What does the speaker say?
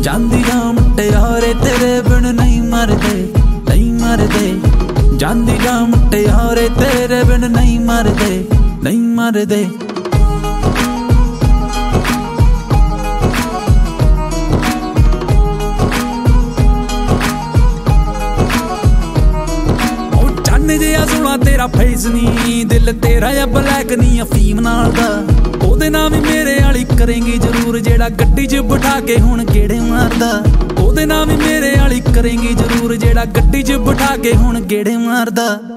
ਜਾਂਦੀ ਜਾਂ ਮੁਟਿਆਰੇ ਤੇਰੇ ਬਿਨ ਨਹੀਂ ਮਰਦੇ, ਨਹੀਂ ਮਰਦੇ। ਜਾਂਦੀ ਜਾਂ ਮੁਟਿਆਰੇ ਤੇਰੇ ਬਿਨ ਨਹੀਂ ਮਰਦੇ, ਨਹੀਂ ਮਰਦੇ। ਚੰਨ ਜਿਹਾ ਸੋਹਣਾ ਤੇਰਾ ਫੇਸ ਨੀ, ਦਿਲ ਤੇਰਾ ਆ ਬਲੈਕ ਨੀ ਅਫੀਮ ਨਾਲ ਦਾ। ਉਹਦੇ ਨਾਲ ਵੀ ਮੇਰੇ ਵਾਲੀ ਕਰੇਂਗੀ ਜ਼ਰੂਰ, ਜਿਹੜਾ ਗੱਡੀ 'ਚ ਬਿਠਾ ਕੇ ਹੁਣ ਗੇੜੇ ਮਾਰਦਾ। ਉਹਦੇ ਨਾਲ ਵੀ ਮੇਰੇ ਵਾਲੀ ਕਰੇਂਗੀ ਜ਼ਰੂਰ, ਜਿਹੜਾ ਗੱਡੀ 'ਚ ਬਿਠਾ ਕੇ ਹੁਣ ਗੇੜੇ ਮਾਰਦਾ।